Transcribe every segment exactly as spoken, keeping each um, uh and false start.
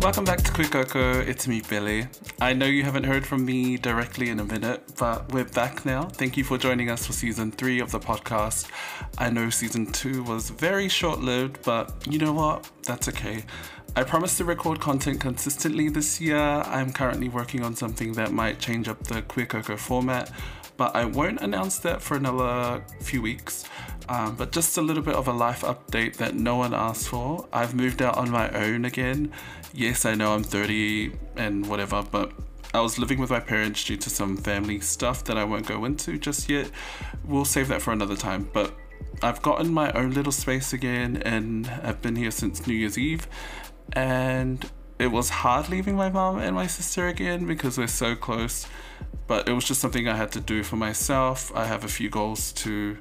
Welcome back to Queer Coco, it's me Billy. I know you haven't heard from me directly in a minute, but we're back now. Thank you for joining us for season three of the podcast. I know season two was very short-lived, but you know what? That's okay. I promise to record content consistently this year. I'm currently working on something that might change up the Queer Coco format, but I won't announce that for another few weeks. Um, but just a little bit of a life update that no one asked for. I've moved out on my own again. Yes, I know I'm thirty and whatever, but I was living with my parents due to some family stuff that I won't go into just yet. We'll save that for another time. But I've gotten my own little space again and I've been here since New Year's Eve. And it was hard leaving my mom and my sister again because we're so close. But it was just something I had to do for myself. I have a few goals to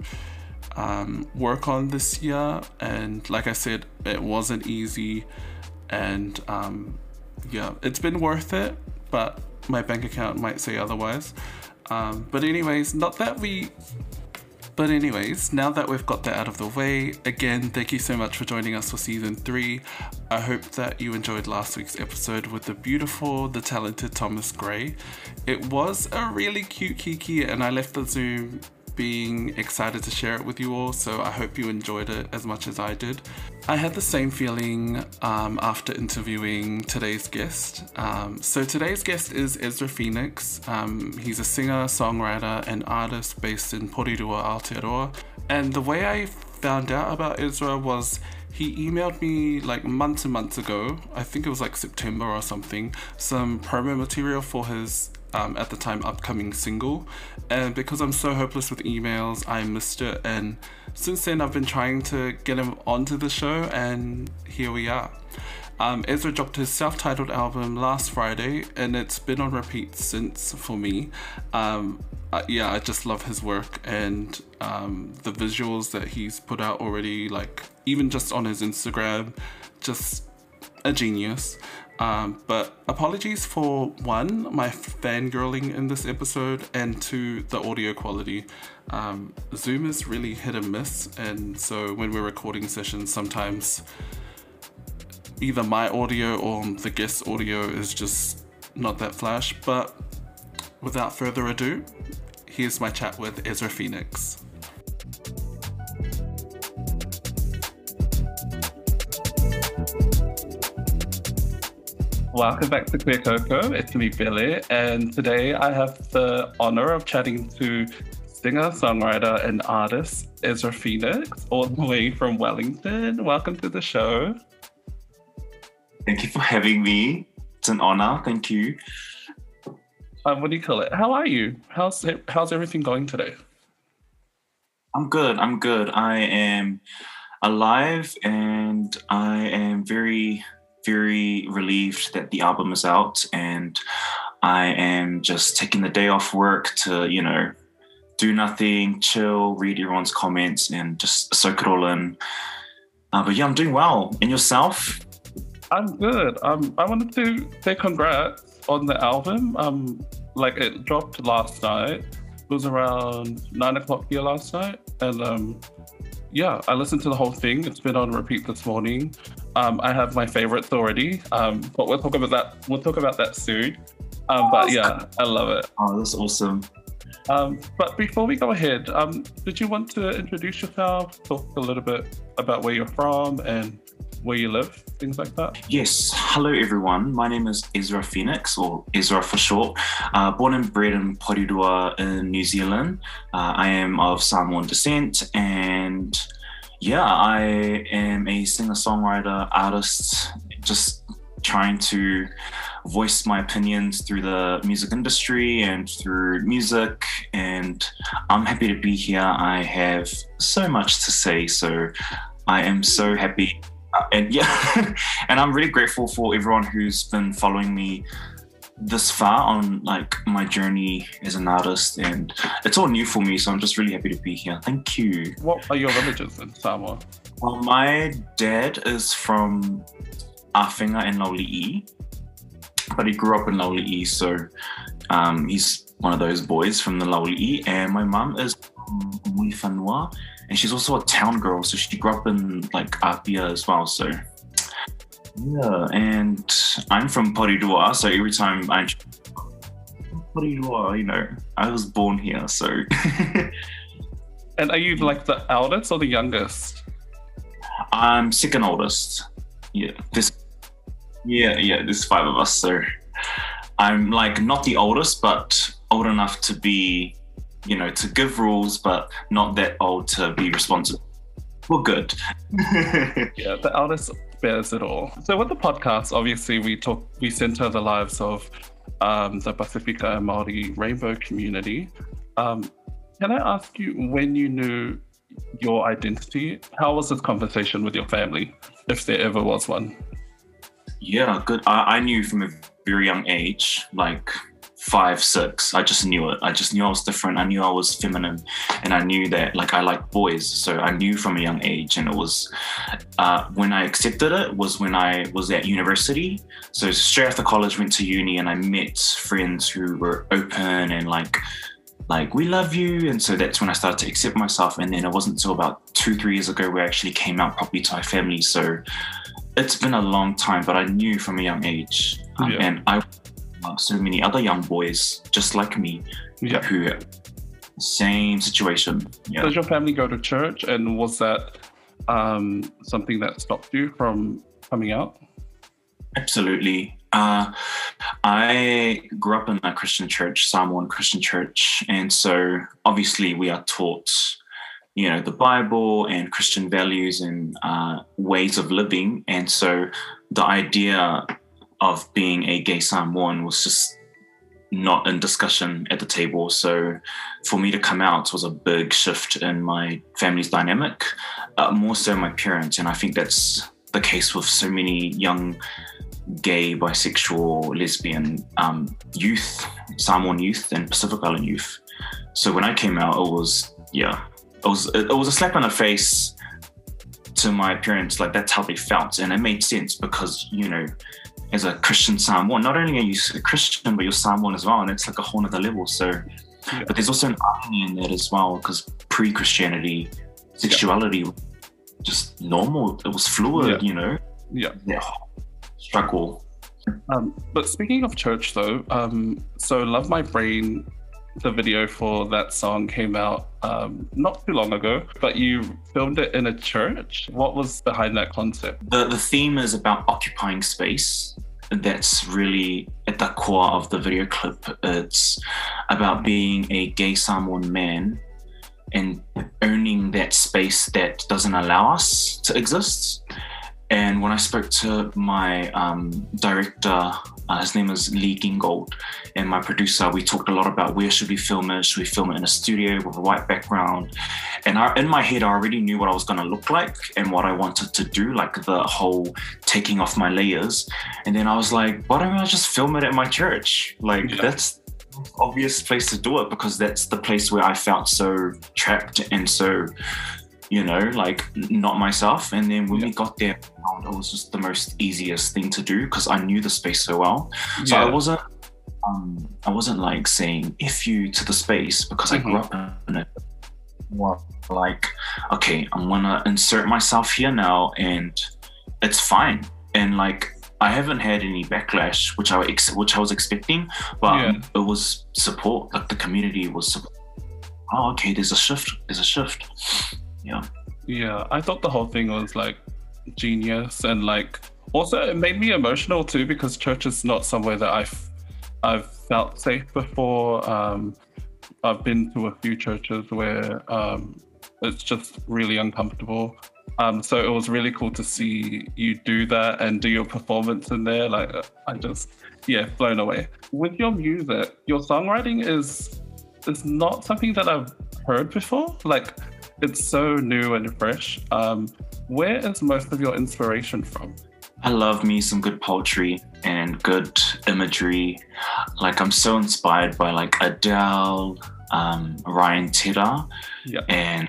um, work on this year. And like I said, it wasn't easy. And um, yeah, it's been worth it, but my bank account might say otherwise. Um, but anyways, not that we... But anyways, now that we've got that out of the way, again, thank you so much for joining us for season three. I hope that you enjoyed last week's episode with the beautiful, the talented Thomas Gray. It was a really cute Kiki and I left the Zoom being excited to share it with you all, so I hope you enjoyed it as much as I did. I had the same feeling um, after interviewing today's guest. Um, so today's guest is Ezra Phoenix. Um, he's a singer, songwriter, and artist based in Porirua, Aotearoa. And the way I found out about Ezra was he emailed me like months and months ago, I think it was like September or something, some promo material for his Um, at the time upcoming single, and because I'm so hopeless with emails, I missed it, and since then I've been trying to get him onto the show, and here we are. Um, Ezra dropped his self-titled album last Friday and it's been on repeat since for me. Um, uh, yeah, I just love his work and um, the visuals that he's put out already, like even just on his Instagram, just a genius. Um, but apologies for one, my fangirling in this episode, and two, the audio quality. Um, Zoom is really hit and miss, and so when we're recording sessions, sometimes either my audio or the guest audio is just not that flash. But without further ado, here's my chat with Ezra Phoenix. Welcome back to Queer Coco, it's me Billy, and today I have the honor of chatting to singer, songwriter, and artist Ezra Phoenix, all the way from Wellington. Welcome to the show. Thank you for having me. It's an honor, thank you. Um, what do you call it? How are you? How's how's everything going today? I'm good, I'm good. I am alive and I am very... very relieved that the album is out, and I am just taking the day off work to, you know, do nothing, chill, read everyone's comments and just soak it all in. Uh, but yeah, I'm doing well. And yourself? I'm good. Um, I wanted to say congrats on the album. Um, like it dropped last night. It was around nine o'clock here last night. And um, yeah, I listened to the whole thing. It's been on repeat this morning. Um, I have my favorites already, um, but we'll talk about that. We'll talk about that soon. Um, but yeah, I love it. Oh, that's awesome. Um, but before we go ahead, um, did you want to introduce yourself? Talk a little bit about where you're from and where you live, things like that. Yes. Hello, everyone. My name is Ezra Phoenix, or Ezra for short. Uh, born and bred in Porirua in New Zealand. Uh, I am of Samoan descent, and yeah, I am a singer-songwriter, artist, just trying to voice my opinions through the music industry and through music, and I'm happy to be here. I have so much to say, so I am so happy. Uh, and yeah, and I'm really grateful for everyone who's been following me this far on like my journey as an artist, and it's all new for me, so I'm just really happy to be here. Thank you. What are your religions in Samoa? Well, my dad is from Awhenga and Lauli'i, but he grew up in Lauli'i, so um, he's one of those boys from the Lauli'i, and my mum is from Muifanua, and she's also a town girl, so she grew up in like Apia as well, so Yeah, and I'm from Porirua, so every time I Porirua, you know, I was born here, so. And are you like the eldest or the youngest? I'm second oldest. Yeah, this. Yeah, yeah, there's five of us, so I'm like not the oldest, but old enough to be, you know, to give rules, but not that old to be responsible. We're good. Yeah, the eldest bears it all. So with the podcast, obviously we talk, we center the lives of um, the Pacifica and Māori rainbow community. Um, can I ask you, when you knew your identity, how was this conversation with your family, if there ever was one? Yeah, good. I, I knew from a very young age, like five, six, I just knew it. I just knew I was different. I knew I was feminine, and I knew that like I like boys. So I knew from a young age, and it was uh, when I accepted it was when I was at university. So straight after college, went to uni, and I met friends who were open and like, like we love you. And so that's when I started to accept myself. And then it wasn't until about two, three years ago where I actually came out properly to my family. So it's been a long time, but I knew from a young age, um, Yeah. and I. So many other young boys just like me, Yeah. who same situation. Yeah. Does your family go to church, and was that um, something that stopped you from coming out? Absolutely. Uh, I grew up in a Christian church, Samoan Christian church, and so obviously we are taught, you know, the Bible and Christian values and uh, ways of living, and so the idea of being a gay Samoan was just not in discussion at the table. So for me to come out was a big shift in my family's dynamic, uh, more so my parents. And I think that's the case with so many young gay, bisexual, lesbian um, youth, Samoan youth and Pacific Island youth. So when I came out, it was, yeah, it was, it was a slap in the face to my parents. Like that's how they felt. And it made sense because, you know, as a Christian Samoan, not only are you a Christian, but you're Samoan as well, and it's like a whole other level. So, yeah. But there's also an irony in that as well, because pre-Christianity, sexuality, yeah. just normal. It was fluid, yeah. you know. Yeah. Yeah. Struggle. Um, but speaking of church, though, um, so "Love My Brain," the video for that song came out um, not too long ago, but you filmed it in a church. What was behind that concept? The the theme is about occupying space. That's really at the core of the video clip. It's about being a gay Samoan man and owning that space that doesn't allow us to exist. And when I spoke to my um, director, uh, his name is Lee Gingold, and my producer, we talked a lot about where should we film it? Should we film it in a studio with a white background? And I, in my head, I already knew what I was going to look like and what I wanted to do, like the whole taking off my layers. And then I was like, why don't I just film it at my church? Like, yeah. That's the obvious place to do it, because that's the place where I felt so trapped and so, you know, like not myself. And then when yeah. we got there, it was just the most easiest thing to do because I knew the space so well. So yeah. I wasn't, um, I wasn't like saying "F you" to the space because mm-hmm. I grew up in it. Well, like, okay, I'm gonna insert myself here now, and it's fine. And like, I haven't had any backlash, which I ex- which I was expecting, but yeah. it was support. Like the community was support. Oh, okay, there's a shift. There's a shift. Yeah. Yeah, I thought the whole thing was like genius, and like also it made me emotional too, because church is not somewhere that I've I've felt safe before. Um, I've been to a few churches where um, it's just really uncomfortable. Um, so it was really cool to see you do that and do your performance in there. Like I just, yeah, blown away. With your music, your songwriting is is not something that I've heard before. Like, it's so new and fresh. Um, where is most of your inspiration from? I love me some good poetry and good imagery. Like, I'm so inspired by like Adele, um, Ryan Tedder, yeah. and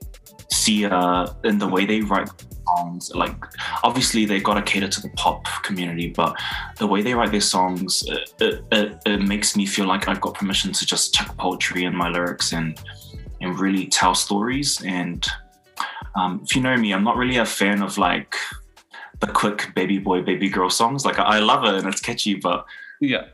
Sia, and the way they write songs. Like, obviously they got to cater to the pop community, but the way they write their songs, it, it, it, it makes me feel like I've got permission to just chuck poetry in my lyrics and and really tell stories. And um, if you know me, I'm not really a fan of like the the quick baby boy, baby girl songs. Like I love it and it's catchy, but yeah,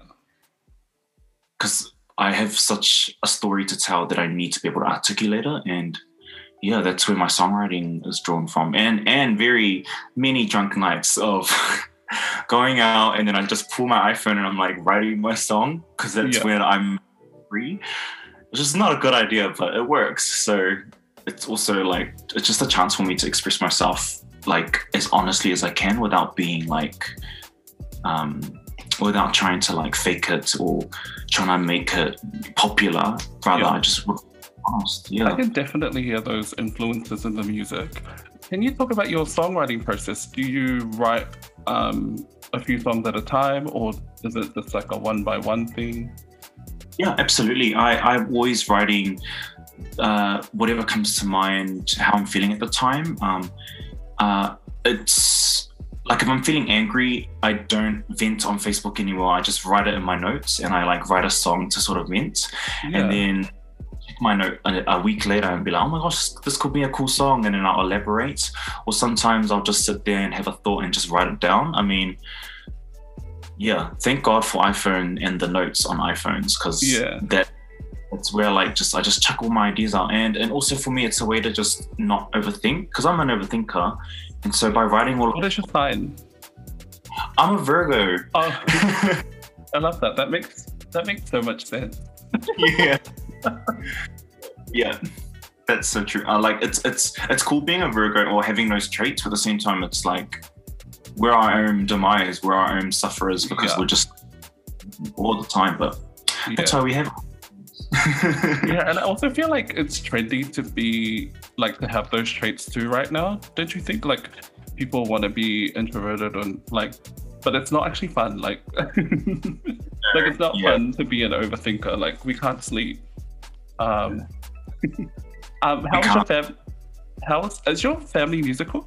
because I have such a story to tell that I need to be able to articulate it. And yeah, that's where my songwriting is drawn from. And and very many drunk nights of going out and then I just pull my iPhone and I'm like writing my song because that's yeah. when I'm free. Which is not a good idea, but it works. So it's also like, it's just a chance for me to express myself like as honestly as I can without being like, um, without trying to like fake it or trying to make it popular. Rather, Yeah. I just honest. Yeah. I can definitely hear those influences in the music. Can you talk about your songwriting process? Do you write um, a few songs at a time, or is it just like a one by one thing? Yeah, absolutely. I, I'm always writing uh, whatever comes to mind, how I'm feeling at the time. Um, uh, it's like if I'm feeling angry, I don't vent on Facebook anymore. I just write it in my notes and I like write a song to sort of vent. Yeah. And then check my note a, a week later and be like, oh my gosh, this could be a cool song. And then I'll elaborate. Or sometimes I'll just sit there and have a thought and just write it down. I mean, yeah, thank God for iPhone and the notes on iPhones, because Yeah. that that's where like just I just chuck all my ideas out, and and also for me it's a way to just not overthink, because I'm an overthinker, and so by writing all, What is your sign? I'm a Virgo. Oh, I love that. That makes that makes so much sense. Yeah, yeah, that's so true. I like it's it's it's cool being a Virgo or having those traits, but at the same time it's like we're our own demise, we're our own sufferers, because Yeah. we're just all the time. But that's Yeah. why we have. Yeah, and I also feel like it's trendy to be like to have those traits too right now. Don't you think? Like people want to be introverted and like, but it's not actually fun. Like, like it's not Yeah. fun to be an overthinker. Like we can't sleep. Um, um how We is your can't. fam? How is, is your family musical?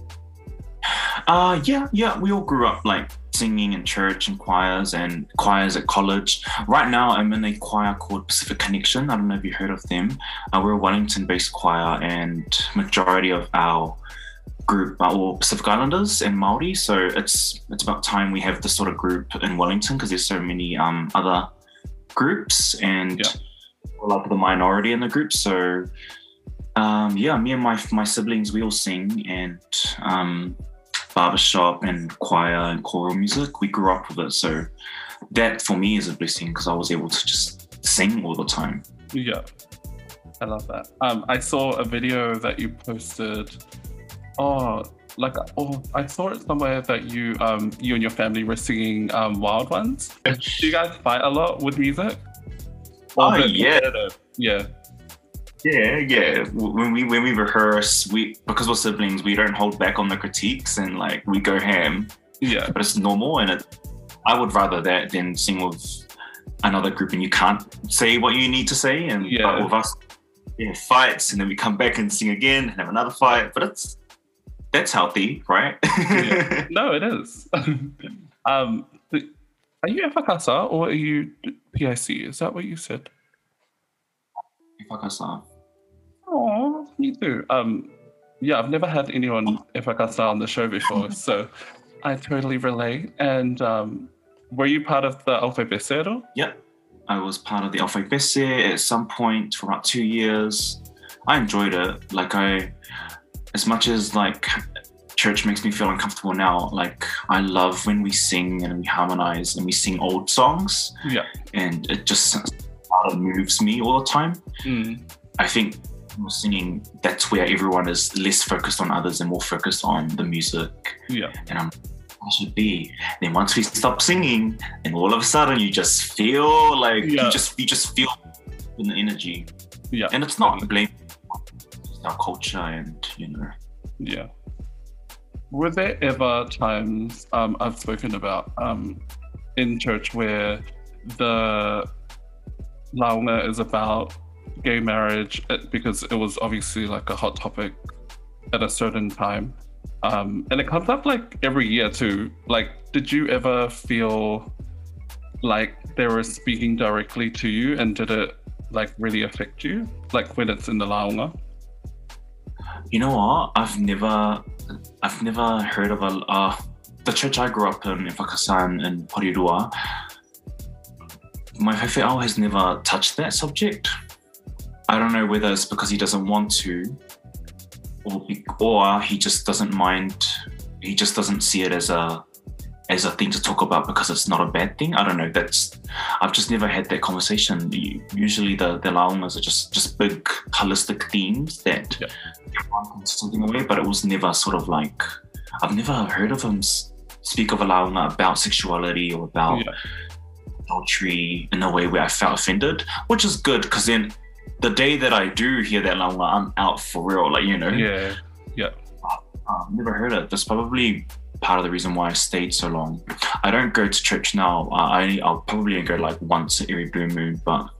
Uh, yeah, yeah. We all grew up like singing in church and choirs and choirs at college. Right now, I'm in a choir called Pacific Connection. I don't know if you heard of them. Uh, we're a Wellington-based choir, and majority of our group are all Pacific Islanders and Māori. So it's it's about time we have this sort of group in Wellington, because there's so many um, other groups, and Yeah. we're like the minority in the group. So um, yeah, me and my my siblings, we all sing, and um, barbershop and choir and choral music. We grew up with it, so that for me is a blessing, because I was able to just sing all the time. Yeah, I love that. Um, I saw a video that you posted. Oh, like oh, I saw it somewhere that you um you and your family were singing um Wild Ones. Do you guys fight a lot with music? Oh, is it yeah. competitive? Yeah. Yeah, yeah. When we when we rehearse, we because we're siblings, we don't hold back on the critiques, and like we go ham. Yeah. But it's normal, and it, I would rather that than sing with another group and you can't say what you need to say. And Yeah. but with us, yeah, fights, and then we come back and sing again and have another fight. But it's that's healthy, right? Yeah. No, it is. um, are you Efakasa or are you P I C? Is that what you said? Efakasa. Oh, me too. Um, yeah, I've never had anyone Efakasa on the show before, so I totally relate. And um, were you part of the Alfabeto? Yep. I was part of the Alfabeto at some point for about two years. I enjoyed it. Like I, as much as like church makes me feel uncomfortable now, like I love when we sing and we harmonize and we sing old songs. Yeah. And it just uh, moves me all the time. Mm. I think singing, that's where everyone is less focused on others and more focused on the music. Yeah. And I'm I should be. Then once we stop singing, and all of a sudden you just feel like Yeah. you just you just feel the energy. Yeah. And it's not blame it's our culture, and you know. Yeah. Were there ever times um, I've spoken about um, in church where the launga is about gay marriage uh, because it was obviously like a hot topic at a certain time, um, and it comes up like every year too. Like, did you ever feel like they were speaking directly to you, and did it like really affect you, like when it's in the launga? You know what? I've never, I I've never heard of a uh, the church I grew up in, in Whakasan in Porirua. My whawhiao has never touched that subject. I don't know whether it's because he doesn't want to, or or he just doesn't mind. He just doesn't see it as a as a thing to talk about because it's not a bad thing. I don't know. That's I've just never had that conversation. Usually the the laungas are just just big holistic themes that yep. everyone can something away, but it was never sort of like I've never heard of him speak of a launga about sexuality or about yeah. adultery in a way where I felt offended, which is good because then the day that I do hear that launga, I'm out for real. Like, you know. Yeah. Yeah. I've never heard it. That's probably part of the reason why I stayed so long. I don't go to church now. I, I'll probably go like once every blue moon, but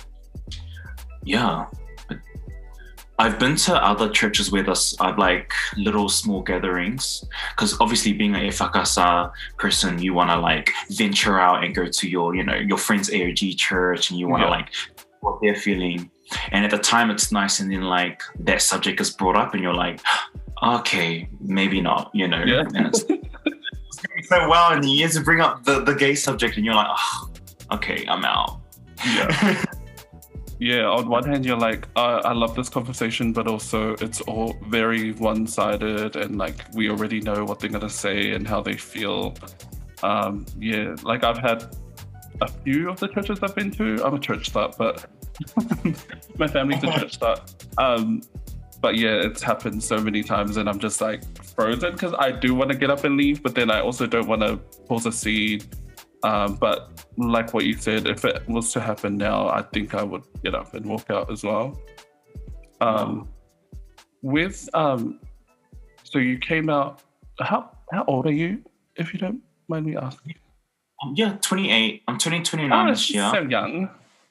yeah. But I've been to other churches where there's I've like little small gatherings, because obviously being a whakasa person, you want to like venture out and go to your, you know, your friend's A O G church, and you want to yeah. like what they're feeling. And at the time it's nice, and then like that subject is brought up and you're like, okay, maybe not, you know. Yeah. And it's, it's going so well, and you have to bring up the, the gay subject, and you're like, oh, okay, I'm out. Yeah. Yeah, on one hand, you're like, uh, I love this conversation, but also it's all very one-sided, and like we already know what they're gonna say and how they feel. Um, yeah, like I've had a few of the churches I've been to. I'm a church slut, but my family's a church slut. Um, But yeah, it's happened so many times, and I'm just like frozen because I do want to get up and leave, but then I also don't want to cause a scene. Um, but like what you said, if it was to happen now, I think I would get up and walk out as well. Um, with um, so you came out. How how old are you, if you don't mind me asking? Um, yeah, twenty-eight. I'm turning twenty-nine oh, this year. So young.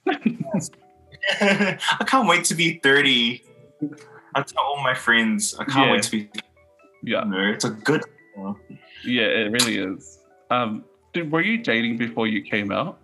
I can't wait to be thirty. I tell all my friends, I can't yeah. wait to be. Yeah, no, it's a good. Uh, yeah, it really is. Um, did, were you dating before you came out?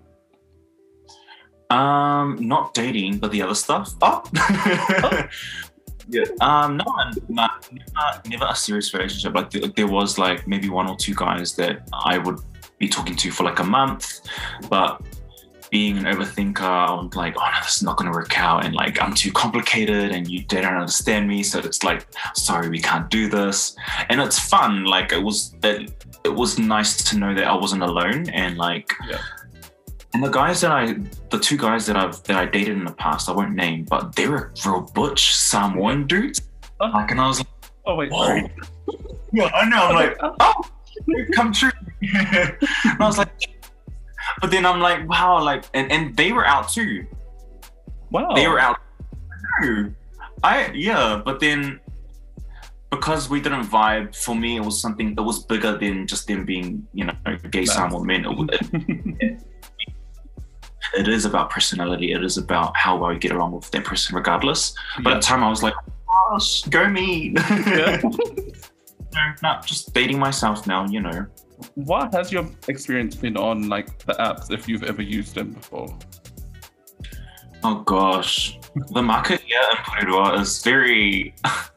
Um, not dating, but the other stuff. Oh, oh. yeah. Um, no, no, never, never a serious relationship. Like there, there was like maybe one or two guys that I would be talking to for like a month, but being an overthinker, I'm like, oh no, this is not going to work out, and like I'm too complicated, and you they don't understand me, so it's like, sorry, we can't do this. And it's fun. Like it was, it, it was nice to know that I wasn't alone, and like, yeah. and the guys that I, the two guys that I've that I dated in the past, I won't name, but they were real butch Samoan dudes. Oh. Like, and I was like, oh wait, whoa. sorry. Yeah, I know. I'm like, oh, come true. And I was like. But then I'm like, wow, like, and, and they were out too. Wow. They were out too. I, yeah, but then because we didn't vibe, for me, it was something that was bigger than just them being, you know, gay Samoan men. It, it, it is about personality. It is about how well you get along with that person regardless. But yeah. At the time I was like, gosh, go me. Yeah. No, not just dating myself now, you know. What has your experience been on, like, the apps, if you've ever used them before? Oh gosh, the market here in Porirua is very.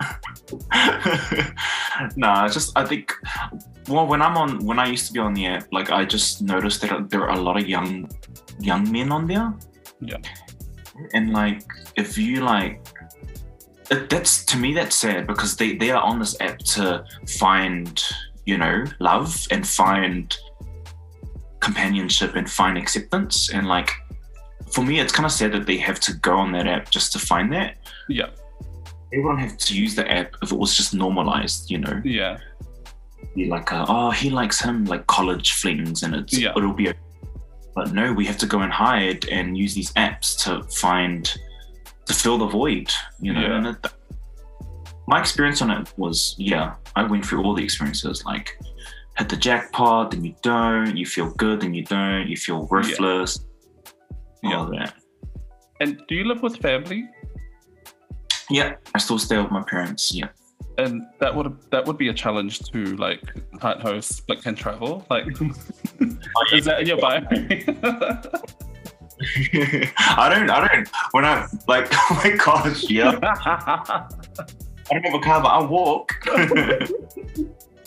Nah, just I think. Well, when I'm on, when I used to be on the app, like I just noticed that there are a lot of young, young men on there. Yeah. And like, if you like, it, that's to me that's sad because they they are on this app to find, you know, love and find companionship and find acceptance. And like, for me, it's kind of sad that they have to go on that app just to find that. Yeah. They wouldn't have to use the app if it was just normalized, you know? Yeah. Be like, uh, oh, he likes him, like college flings, and it's, yeah. it'll be okay. But no, we have to go and hide and use these apps to find, to fill the void, you know? Yeah. And it, my experience on it was, yeah, I went through all the experiences, like hit the jackpot, then you don't, you feel good, then you don't, you feel worthless, yeah. all that. And do you live with family? Yeah, I still stay with my parents, yeah. And that would that would be a challenge to like can't host but can travel. Like, oh, yeah. Is that in your bio? I don't, I don't. When I like, oh my gosh, yeah. I don't have a car, but I walk.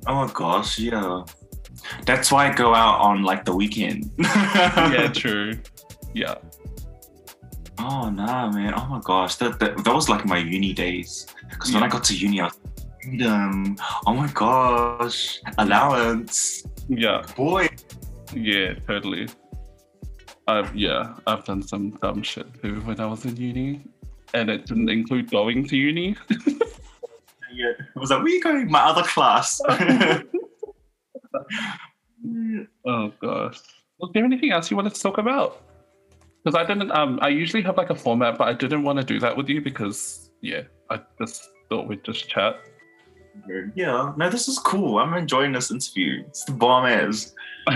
Oh my gosh, yeah. That's why I go out on like the weekend. Yeah, true. Yeah. Oh nah, man. Oh my gosh, that that, that was like my uni days. Because when Yeah. I got to uni, I was freedom. Oh my gosh, allowance, Yeah. boy. Yeah, totally. I've yeah, I've done some dumb shit too when I was in uni, and it didn't include going to uni. Yeah, I was like, where are you going? My other class. Oh gosh. Was there anything else you wanted to talk about? Because I didn't. Um, I usually have like a format, but I didn't want to do that with you because yeah, I just thought we'd just chat. Yeah, no, this is cool. I'm enjoying this interview. It's the bomb ass.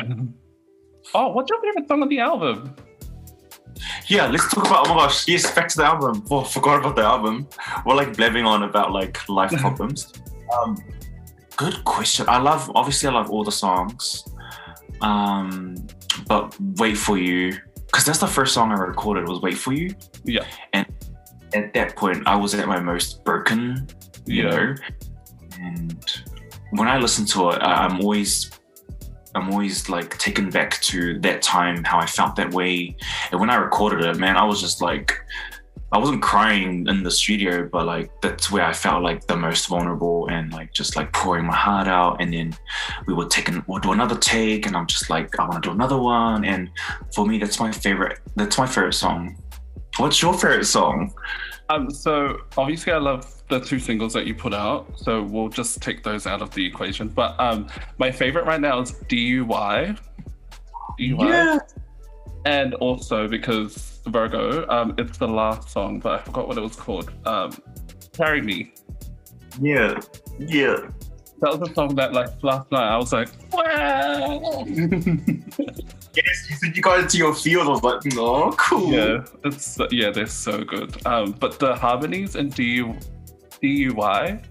Oh, what's your favorite song on the album? Yeah, let's talk about. Oh my gosh, yes, back to the album. Oh, forgot about the album. We're like blabbing on about like life problems. Um, good question. I love, obviously, I love all the songs. Um, but Wait For You, because that's the first song I recorded was Wait For You. Yeah. And at that point, I was at my most broken, you Yeah. know. And when I listen to it, I- I'm always, I'm always like taken back to that time, how I felt that way. And when I recorded it, man, I was just like, I wasn't crying in the studio, but like that's where I felt like the most vulnerable and like just like pouring my heart out. And then we would take an, we'll do another take, and I'm just like, I want to do another one. And for me, that's my favorite. That's my favorite song. What's your favorite song? Um. So obviously, I love the two singles that you put out. So we'll just take those out of the equation. But um, my favorite right now is D U Y. D U Y. Yeah. And also because Virgo, um, it's the last song, but I forgot what it was called. Um, Carry Me. Yeah. Yeah. That was a song that, like, last night I was like, wow. Yes, you said you got into your field. I was like, no, cool. Yeah, it's yeah, they're so good. Um, but the harmonies in D U D U Y,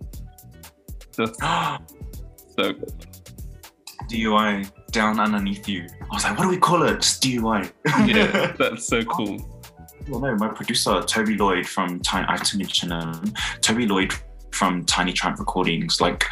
just so good. D U I, down underneath you. I was like, what do we call it? Just D U I. Yeah, that's so cool. Well, no, my producer, Toby Lloyd from Tiny, I have to mention him. Toby Lloyd from Tiny Triumph Recordings. Like,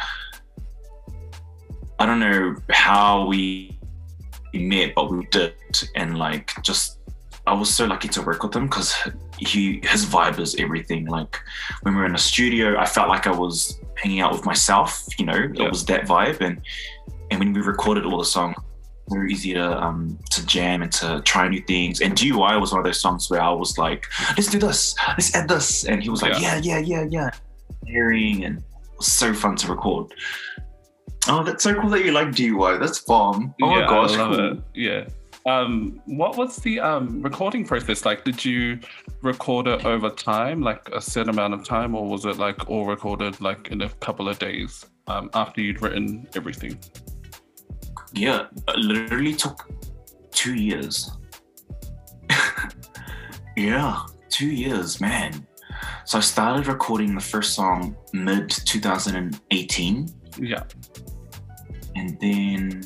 I don't know how we met, but we did. And like, just, I was so lucky to work with him because he, his vibe is everything. Like, when we were in the studio, I felt like I was hanging out with myself, you know, Yeah. it was that vibe. And and when we recorded all the songs, very easy to um to jam and to try new things. And D U I was one of those songs where I was like, let's do this, let's add this. And he was like, yeah, yeah, yeah, yeah. Hearing, and it was so fun to record. Oh, that's so cool that you like D U I. That's bomb. Oh Yeah, my gosh, I love cool. it. Yeah. Um, what was the um recording process like? Did you record it over time, like a set amount of time, or was it like all recorded like in a couple of days um, after you'd written everything? Yeah, it literally took two years. Yeah, two years, man. So I started recording the first song mid twenty eighteen, Yeah. and then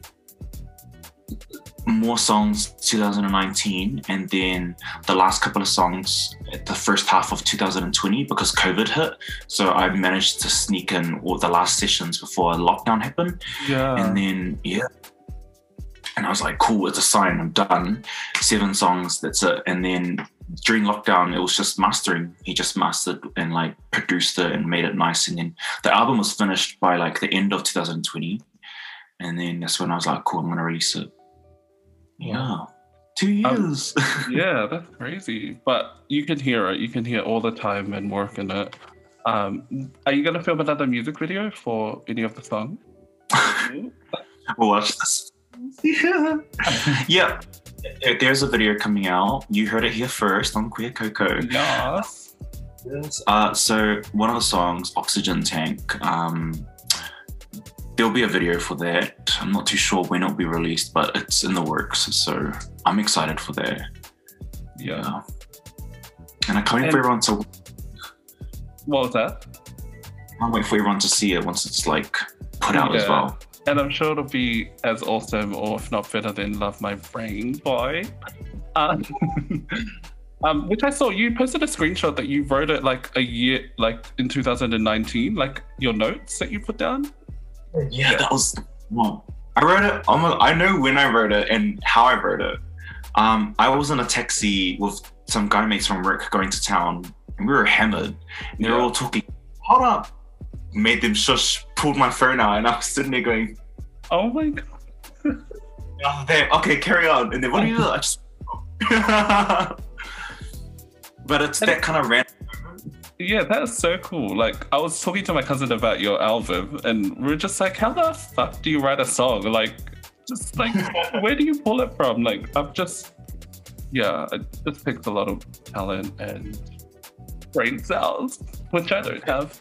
more songs twenty nineteen, and then the last couple of songs at the first half of two thousand twenty because COVID hit. So I managed to sneak in all the last sessions before lockdown happened. Yeah. And then, yeah. And I was like, cool, it's a sign, I'm done. Seven songs, that's it. And then during lockdown, it was just mastering. He just mastered and like produced it and made it nice. And then the album was finished by like the end of two thousand twenty. And then that's when I was like, cool, I'm going to release it. Yeah. Two years. Um, yeah, that's crazy. But you can hear it. You can hear all the time and work in it. Um, are you going to film another music video for any of the songs? Watch this. Yeah. Yeah. There's a video coming out. You heard it here first on Queer Coco. Yes. Yes. Uh, so one of the songs, Oxygen Tank, um, there'll be a video for that. I'm not too sure when it'll be released, but it's in the works. So I'm excited for that. Yeah. Yeah. And I can't wait And- for everyone to What was that? I can't wait for everyone to see it once it's like put out as Yeah. well. And I'm sure it'll be as awesome, or if not better than Love My Brain Boy. Um, um, which I saw, you posted a screenshot that you wrote it like a year, like in two thousand nineteen, like your notes that you put down. Yeah, that was. Well, I wrote it. I'm a, I know when I wrote it and how I wrote it. Um, I was in a taxi with some guy mates from work going to town, and we were hammered. And they were Yeah. all talking. Hold up! Made them shush. Pulled my phone out, and I was sitting there going, Oh my god. "Oh, damn. Okay, carry on." And then what do you do? I just. But it's that kind of random. Yeah, that is so cool. Like, I was talking to my cousin about your album, and we are just like, how the fuck do you write a song? Like, just like, where do you pull it from? Like, I've just, yeah, it just takes a lot of talent and brain cells, which I don't have.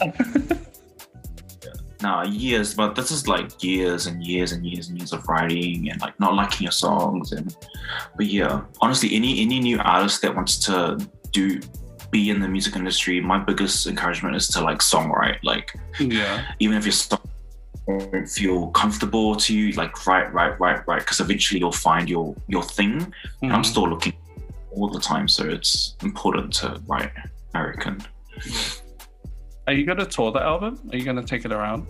Nah, years, but this is like years and years and years and years of writing and like not liking your songs. And but yeah, honestly, any any new artist that wants to do be in the music industry, my biggest encouragement is to like songwrite. Like, Yeah. even if your song don't feel comfortable to you, like write, write, write, write, because eventually you'll find your your thing. Mm-hmm. And I'm still looking all the time, so it's important to write, I reckon. Are you going to tour the album? Are you going to take it around?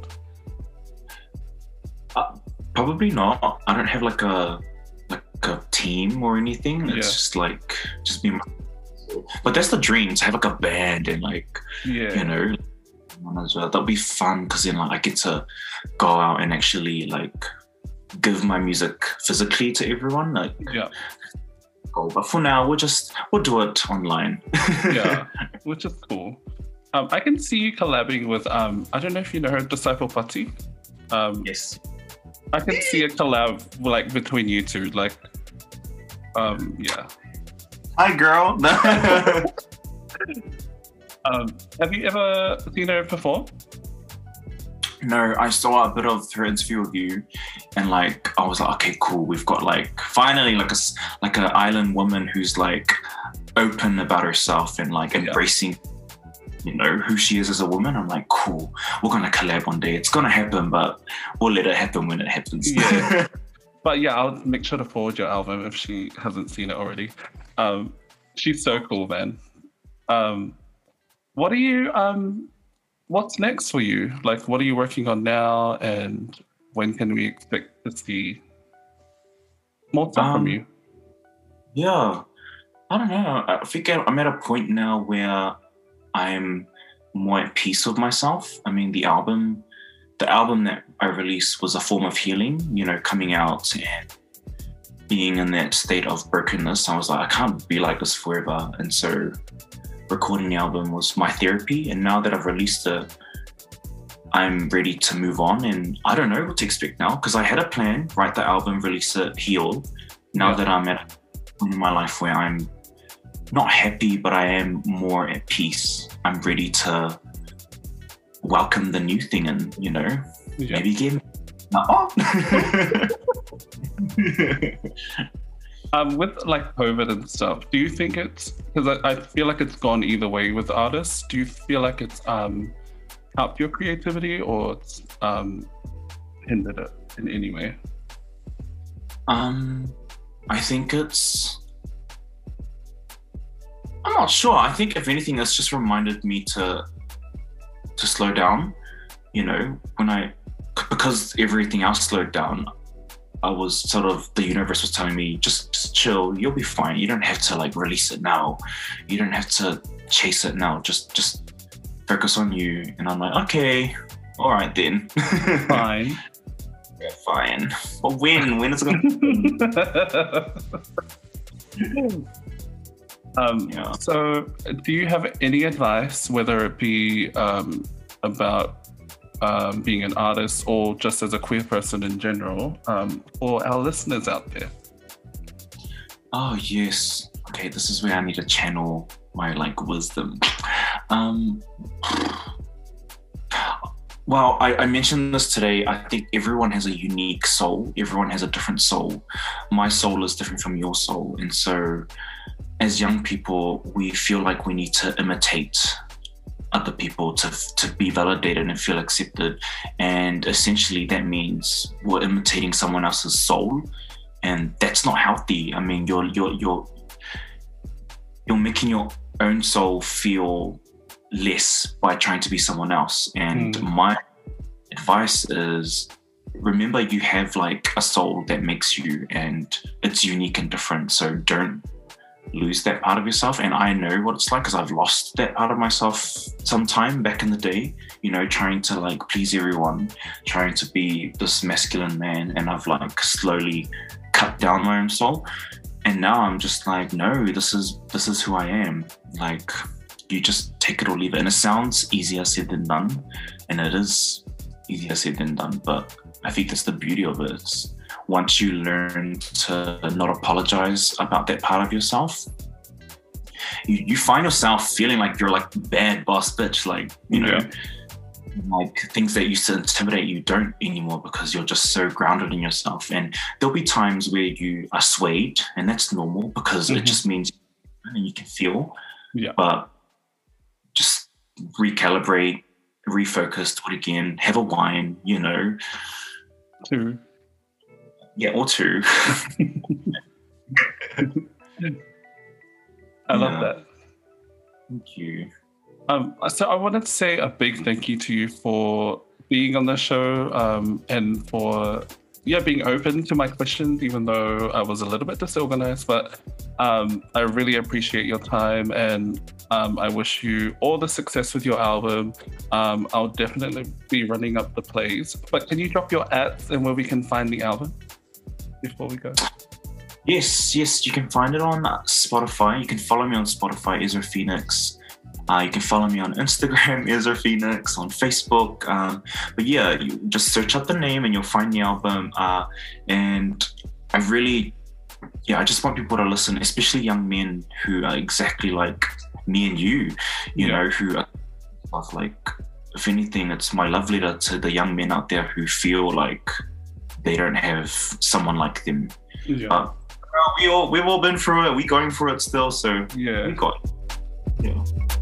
Uh, probably not. I don't have like a like a team or anything. It's Yeah. just like just be. My, but that's the dream, to have like a band and like Yeah. you know, as well. That'll be fun because then like I get to go out and actually like give my music physically to everyone. Like Yeah. oh, but for now we'll just we'll do it online. Yeah. Which is cool. Um, I can see you collabing with, um, I don't know if you know her, Disciple Putty. Um, Yes. I can see a collab like between you two. Like, um, yeah. Hi, girl. Um, have you ever seen her perform? No, I saw a bit of her interview with you, and like I was like, okay, cool. We've got like finally like a s- like an island woman who's like open about herself and like Yeah. embracing, you know, who she is as a woman. I'm like, cool. We're gonna collab one day. It's gonna happen, but we'll let it happen when it happens. Yeah. But yeah, I'll make sure to forward your album if she hasn't seen it already. Um, she's so cool, man. Um, what are you? Um, what's next for you? Like, what are you working on now, and when can we expect to see more stuff Um, from you? Yeah, I don't know. I think I'm at a point now where I'm more at peace with myself. I mean, the album, the album that I released was a form of healing, you know, coming out and being in that state of brokenness. I was like, I can't be like this forever. And so recording the album was my therapy. And now that I've released it, I'm ready to move on. And I don't know what to expect now, because I had a plan, write the album, release it, heal. Now Yeah. that I'm at a point in my life where I'm not happy, but I am more at peace, I'm ready to welcome the new thing and, you know, Yeah. maybe give oh. Um, with like COVID and stuff, do you think it's because I, I feel like it's gone either way with artists? Do you feel like it's um helped your creativity or it's um hindered it in any way? Um, I think it's. I'm not sure. I think if anything, it's just reminded me to to slow down. You know, when I because everything else slowed down, I was sort of the universe was telling me just, just chill. You'll be fine. You don't have to like release it now. You don't have to chase it now. Just just focus on you. And I'm like, okay, all right then. Fine. Yeah, fine. But when? When is it gonna? um, Yeah. So, do you have any advice, whether it be um, about um, being an artist or just as a queer person in general, um, for our listeners out there? Oh yes. Okay, this is where I need to channel my like wisdom. Um, well, I, I mentioned this today. I think everyone has a unique soul. Everyone has a different soul. My soul is different from your soul, and so as young people, we feel like we need to imitate other people to to be validated and feel accepted. And essentially that means we're imitating someone else's soul, and that's not healthy. I mean, you're you're you're you're making your own soul feel less by trying to be someone else. And Mm. my advice is remember you have like a soul that makes you, and it's unique and different. So don't lose that part of yourself. And I know what it's like because I've lost that part of myself sometime back in the day, you know, trying to like please everyone, trying to be this masculine man. And I've like slowly cut down my own soul. And now I'm just like, no, this is this is who I am. Like, you just take it or leave it. And it sounds easier said than done. And it is easier said than done. But I think that's the beauty of it. It's once you learn to not apologize about that part of yourself, you, you find yourself feeling like you're like bad boss bitch. Like, you know, yeah. like things that used to intimidate you don't anymore because you're just so grounded in yourself. And there'll be times where you are swayed, and that's normal because mm-hmm. it just means you can feel. Yeah. But just recalibrate, refocus, do it again, have a wine, you know. Two. Yeah, or two. I love yeah. that. Thank you. Um, so I wanted to say a big thank you to you for being on the show um, and for yeah being open to my questions, even though I was a little bit disorganized. But um, I really appreciate your time, and um, I wish you all the success with your album. Um, I'll definitely be running up the plays. But can you drop your ads and where we can find the album before we go? Yes, yes, you can find it on Spotify. You can follow me on Spotify, Ezra Phoenix. Uh, you can follow me on Instagram, Ezra Phoenix, on Facebook. Um, but yeah, you just search up the name and you'll find the album. Uh, and I really, yeah, I just want people to listen, especially young men who are exactly like me and you, you yeah. know, who are like, if anything, it's my love letter to the young men out there who feel like they don't have someone like them. Yeah. Uh, we all, we've all been through it. We're going through it still. So yeah, we got it. Yeah.